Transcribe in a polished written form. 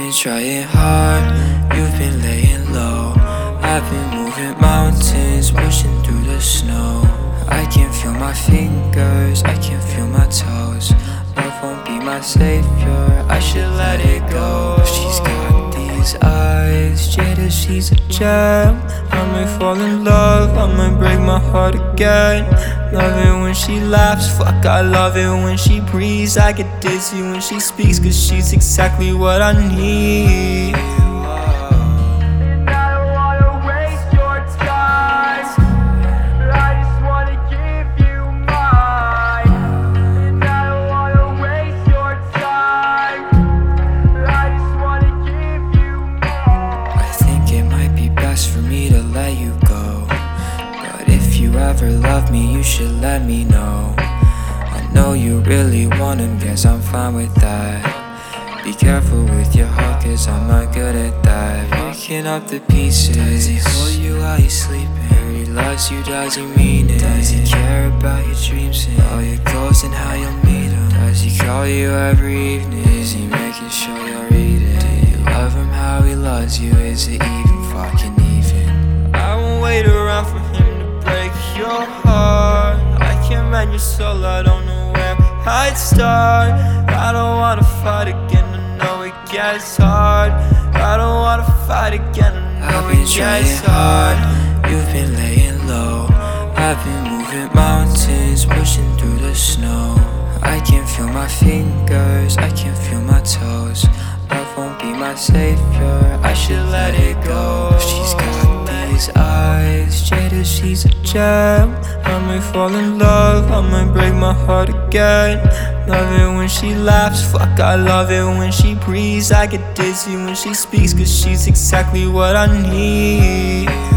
been trying hard, you've been laying low. I've been moving mountains, pushing through the snow. I can feel my fingers, I can feel my toes. Love won't be my savior, I should let it go. She's got these eyes, Jada, she's a gem. I might fall in love, I might break my heart again. Love it when she laughs, fuck, I love it when she breathes. I get dizzy when she speaks, cause she's exactly what I need. For me to let you go, but if you ever love me, you should let me know. I know you really want him, guess I'm fine with that. Be careful with your heart, cause I'm not good at that. Picking up the pieces. Does he hold you while you're sleeping? He loves you, does he mean it? Does he care about your dreams and all your goals and how you'll meet him? Does he call you every evening? Is he making sure you're eating? Do you love him how he loves you? Is it even fucking even? I won't wait around for him to break your heart. I can't mend your soul, I don't know where I'd start. I don't wanna fight again, I know it gets hard. I don't wanna fight again, I know it gets hard. You've been laying low, I've been moving mountains, pushing through the snow. I can feel my fingers, I can feel my toes. Love won't be my savior, I should let it go. She's got these eyes, Jada, she's a gem. I might fall in love, I might break my heart again. Love it when she laughs, fuck, I love it when she breathes. I get dizzy when she speaks, cause she's exactly what I need.